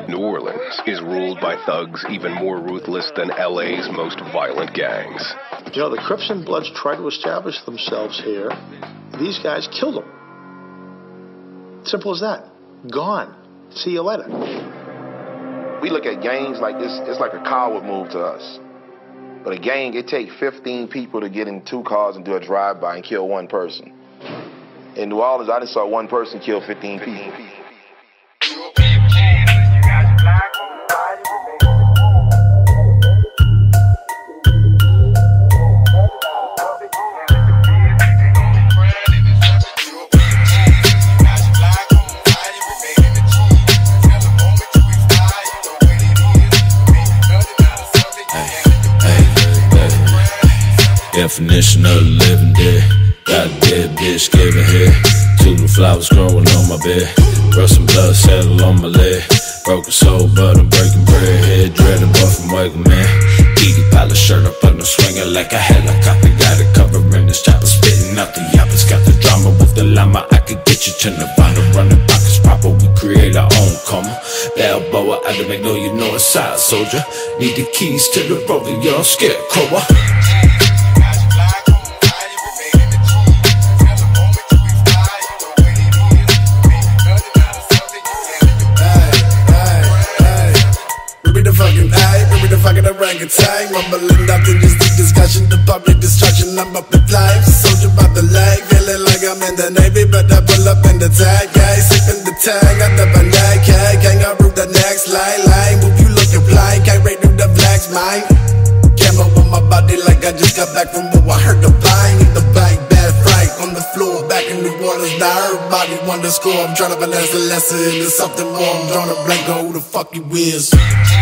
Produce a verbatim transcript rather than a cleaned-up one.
New Orleans is ruled by thugs even more ruthless than L A's most violent gangs. You know, the Crips and Bloods tried to establish themselves here. These guys killed them. Simple as that. Gone. See you later. We look at gangs like this, it's like a coward move to us. But a gang, it takes fifteen people to get in two cars and do a drive-by and kill one person. In New Orleans, I just saw one person kill fifteen people. Definition of living dead. Got a dead bitch giving head. Two the flowers growing on my bed. Rust and blood settle on my leg. Broken soul, but I'm breaking bread. Head dreading, but from Wagon Man. Edie Pilot shirt up on the swinger like a helicopter. Got it covering this chopper, spitting out the yappers. Got the drama with the llama. I could get you to Nirvana. Running pockets proper, we create our own karma. Balboa, I to make know you know a side soldier. Need the keys to the rover, you're a scarecrow. Orangutan, rumbling after this deep discussion, the public destruction. I'm up in flames, soldier by the leg, feeling like I'm in the Navy, but I pull up in the tag, gang, sipping the tag, got the banana, gang, I root the next line, line, move you looking blind, can't rate through the flags, mine. Camera on my body like I just got back from war. I heard the bang, the bang, bad fright on the floor, back in New Orleans. Now everybody want to score. I'm trying to finesse the lesson into something more. I'm drawing a blank on who the fuck you is.